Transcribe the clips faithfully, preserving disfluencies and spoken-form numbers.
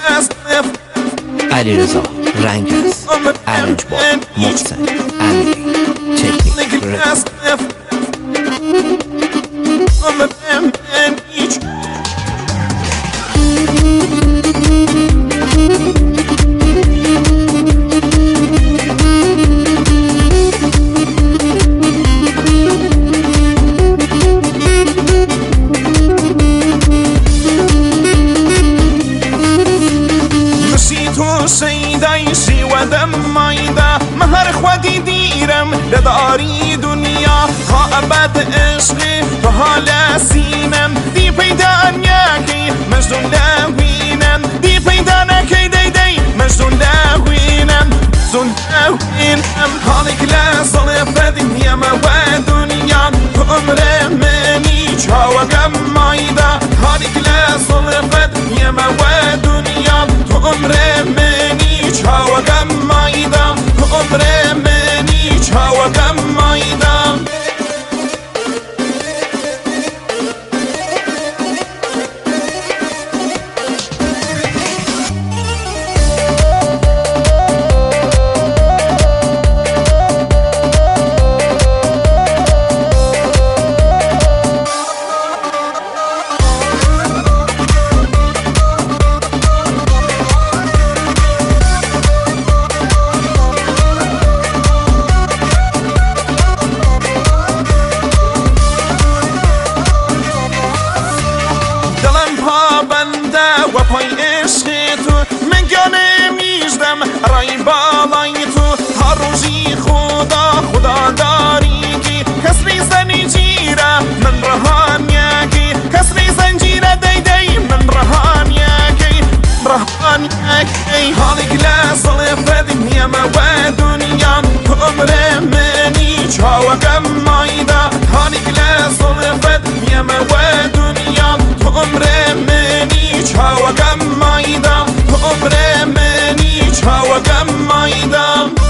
علیرضا رنگرز، ارنجبار، محسن، امیری، تکنیک، رکورد. سیدایشی و دم مایده مهر خودی دیرم لداری دنیا ها ابد عشقی تو حال سینم دی پیدا نیاکی مجدون لوینم دی پیدا نکی دی دی مجدون لوینم مجدون لوینم حالک لازل فدیم و دنیا تو عمر منی چاو گم مایده حالک لازل فدیم و دنیا تو عمر منی چاو گم مایده تو عمر منی چاو گم مایده و پای عشق تو من گانه میشدم رای بالای تو هر روزی خدا خدا داری که کسری زنجیره من رهان یکی کسری زنجیره دی دی من رهان یکی رهان یکی حالی گلاسل فدیم و دنیا تو عمر منی چاو گم مایده حالی گلاسل فدیم و دنیا تو عمر منی چاو گم مایده تو عمر منی چاو گم مایده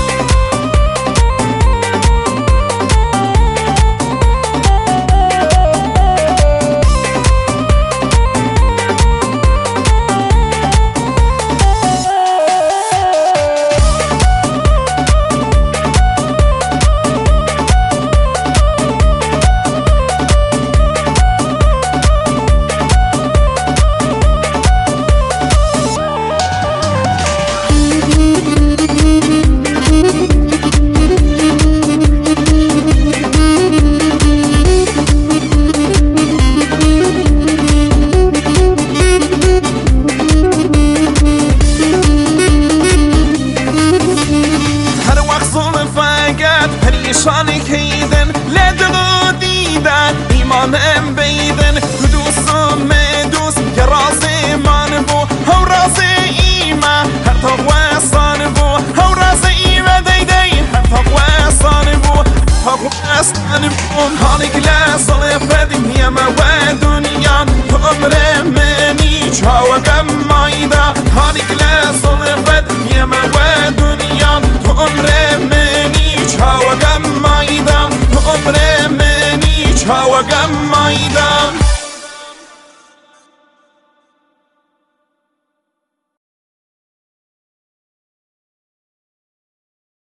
پریشانی کیدن لدغو دیدن ایمانم بیدن تو دوستم دوست که راز من بو هو راز ایمه هر تا وستان بو هو راز ایمه دی دی هر تا وستان بو هر وستان بو حالی گلاسل فدیم و دنیا تو عمر منی چاو گم مایده حالی گلاسل فدیم و دنیا تو عمر منی چاو گم مایده تو عمر منی چاو گم مایده